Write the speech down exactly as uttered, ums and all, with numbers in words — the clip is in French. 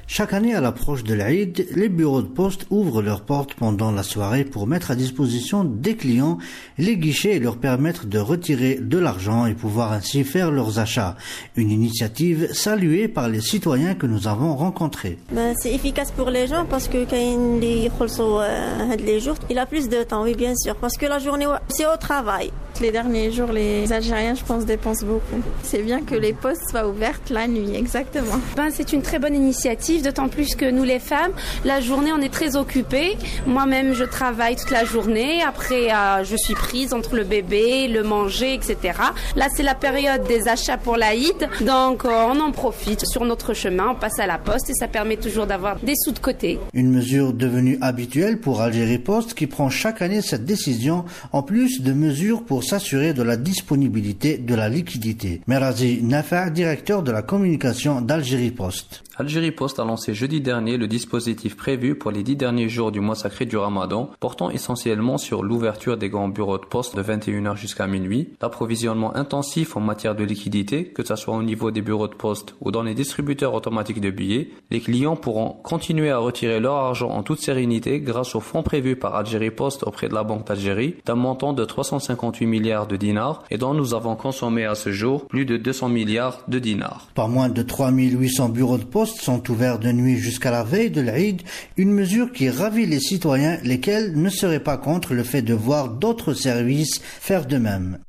Chaque année, à l'approche de l'Aïd, les bureaux de poste ouvrent leurs portes pendant la soirée pour mettre à disposition des clients les guichets et leur permettre de retirer de l'argent et pouvoir ainsi faire leurs achats. Une initiative saluée par les citoyens que nous avons rencontrés. Ben, c'est efficace pour les gens parce que quand les jours, il a plus de temps, oui bien sûr, parce que la journée c'est au travail. Les derniers jours, les Algériens, je pense, dépensent beaucoup. C'est bien que les postes soient ouvertes la nuit, exactement. Ben, c'est une très bonne initiative, d'autant plus que nous, les femmes, la journée, on est très occupées. Moi-même, je travaille toute la journée. Après, euh, je suis prise entre le bébé, le manger, et cetera. Là, c'est la période des achats pour l'Aïd. Donc, euh, on en profite. Sur notre chemin, on passe à la poste et ça permet toujours d'avoir des sous de côté. Une mesure devenue habituelle pour Algérie Post qui prend chaque année cette décision, en plus de mesures pour s'assurer de la disponibilité de la liquidité. Merazi Nafa, directeur de la communication d'Algérie Post. Algérie Post a lancé jeudi dernier le dispositif prévu pour les dix derniers jours du mois sacré du Ramadan, portant essentiellement sur l'ouverture des grands bureaux de poste de vingt et une heures jusqu'à minuit, l'approvisionnement intensif en matière de liquidité, que ce soit au niveau des bureaux de poste ou dans les distributeurs automatiques de billets. Les clients pourront continuer à retirer leur argent en toute sérénité grâce aux fonds prévus par Algérie Post auprès de la Banque d'Algérie, d'un montant de trois cent cinquante-huit milliards de dinars et dont nous avons consommé à ce jour plus de deux cents milliards de dinars. Par moins de trois mille huit cents bureaux de poste sont ouverts de nuit jusqu'à la veille de l'Aïd, une mesure qui ravit les citoyens, lesquels ne seraient pas contre le fait de voir d'autres services faire de même.